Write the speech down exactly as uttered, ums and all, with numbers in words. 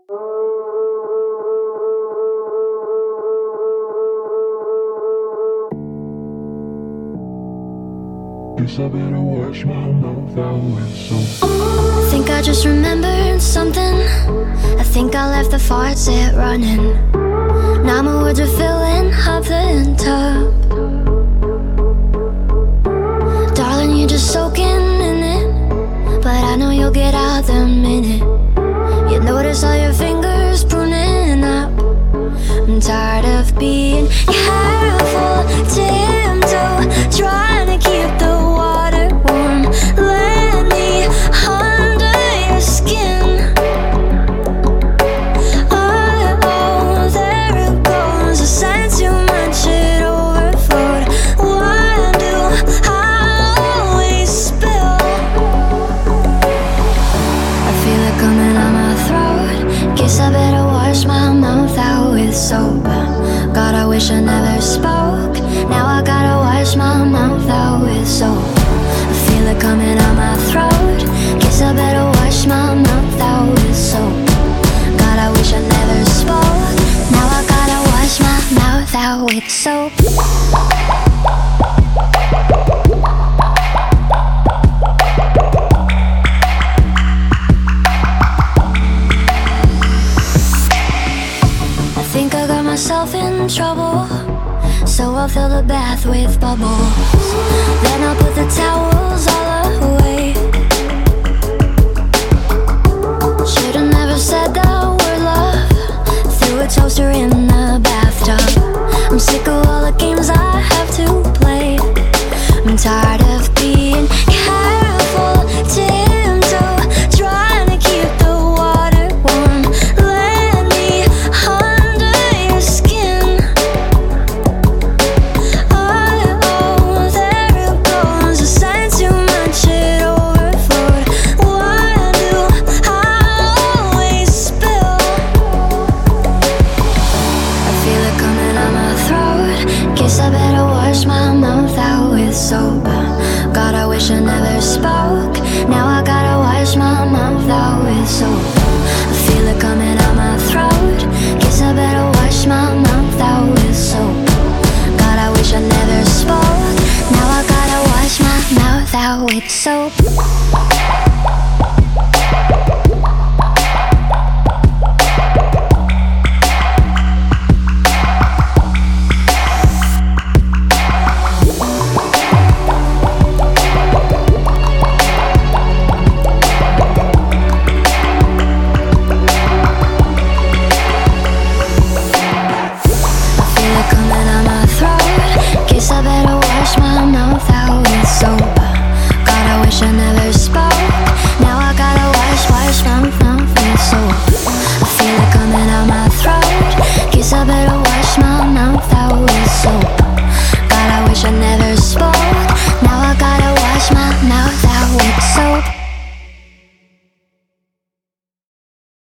Guess I better wash my mouth out with soap. I think I just remembered something. I think I left the faucet running. Now my words are filling up the tub. Darling, you're just soaking in it, but I know you'll get out the minute you notice all your fingers pruning up. I'm tired of being careful, tiptoe, trying to keep the water warm. Let me under your skin. Oh, there it goes. I said too much, it overflowed. Why do I always spill? I feel it coming out my throat. Guess I better wash my mouth out with soap. God, I wish I never spoke. Now I gotta wash my mouth out with soap. I feel it coming out my throat. Guess I better wash my mouth out with soap. God, I wish I never spoke. Now I gotta wash my mouth out with soap. I think I got myself in trouble, so I'll fill the bath with bubbles. Then I'll put the towels all